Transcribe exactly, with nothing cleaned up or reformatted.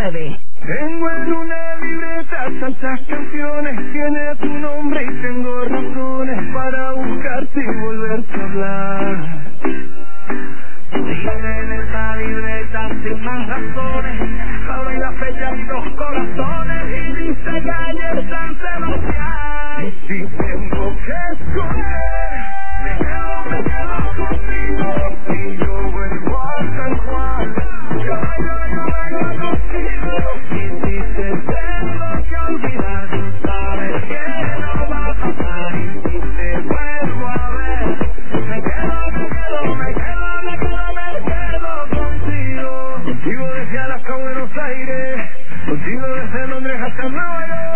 nueve. Tengo en una libreta tantas canciones, tiene tu nombre y tengo razones para buscarte y volverte a hablar. Dice en esa libreta sin más razones, solo hay la fecha y dos corazones, y dice que ayer San Sebastián. Y si tengo que escoger